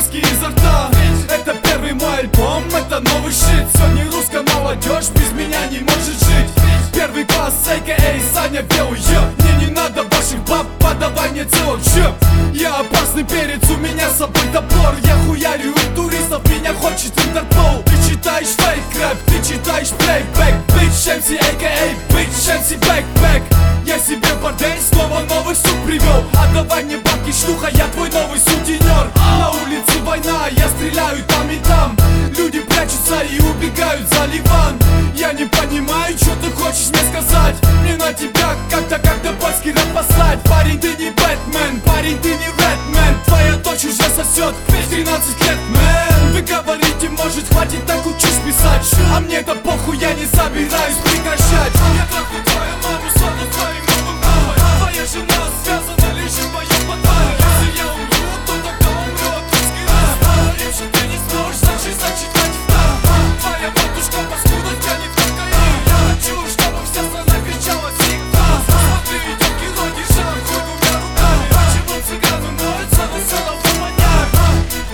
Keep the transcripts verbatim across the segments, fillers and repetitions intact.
виски изо рта. Это первый мой альбом, это новый щит. Сегодня русская молодежь без меня не может жить. Первый класс, а ка а Саня Белый, мне не надо ваших баб, подавай мне целых щеп. Я опасный перец, у меня с собой топор. Я хуярю у туристов, меня хочет Интерпол. Ты читаешь фейк рэп, ты читаешь плейбэк. Bitch эм си, а ка а Bitch эм си Backpack. Я себе бордель, снова новых сук привел. Отдавай мне бабки, шлюха, я твой новый сутенер. На улице война, я стреляю там и там. Люди прячутся и убегают за Ливан. Я не понимаю, что ты хочешь мне сказать. Мне на тебя как-то как-то польский рэп послать. Парень, ты не Бэтмен, парень, ты не Рэдмен. Твоя дочь уже сосет в тринадцать лет, мэн. Вы говорите, может хватит такую чушь писать. А мне это похуй, я не собираюсь прекращать. Я трахну твою маму, стану твоим новым мамой. Твоя жена связана лишь в моем подвале. Если я умру, то тогда умрет русский рэп. Если ты не сможешь, значит, значит, хватит так. Твоя матушка паскуда тянет в кокаин. Я хочу, чтобы вся страна кричала всегда. Смотри, идет кино, держа хуй двумя руками. Почему цыганы ноются на целого маньяка?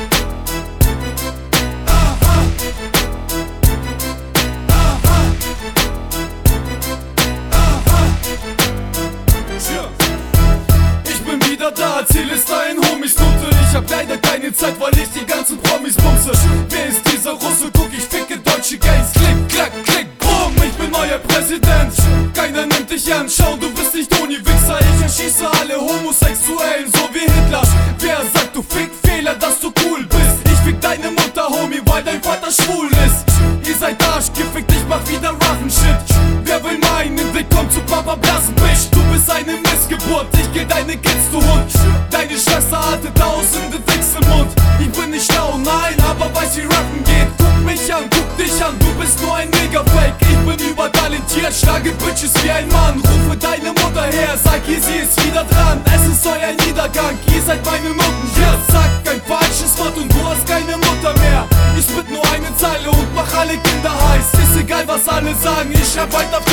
Ich bin wieder da, Ziel ist ein Homies Note. Ich hab leider keine Zeit, weil ich die ganzen Promis bumse. Wer ist dieser Russe? Guck, ich ficke deutsche Gays. Klick, klack, klick, boom, ich bin neuer Präsident. Keiner nimmt dich an, schau, du bist nicht Toni-Wichser. Ich erschieße alle Homosexuellen, so wie Hitler. Wer sagt, du Fickfehler, dass du cool bist? Ich fick deine Mutter, Homie, weil dein Vater schwul ist. Ihr seid arschgefickt, ich mach wieder Rachen-Shit. Wer will meinen Weg, kommt zu Papa Blasen, Bitch. Du bist eine Missgeburt, ich geh deine Kids, du Hund. Deine Schwester hatte tausende Dicks im Mund. Ich bin nicht schlau, nein, aber weiß wie Rappen geht. Guck mich an, guck dich an, du bist nur ein Nigger-Fake. Ich bin übertalentiert, schlage Bitches wie ein Mann. Rufe deine Mutter her, sag ihr, sie ist wieder dran. Es ist euer Niedergang, ihr seid meine Mutten. Ja, sag kein falsches Wort und du hast keine Mutter mehr. Ich spit nur eine Zeile und mach alle Kinder heiß. Ist egal, was alle sagen, ich schreib weiter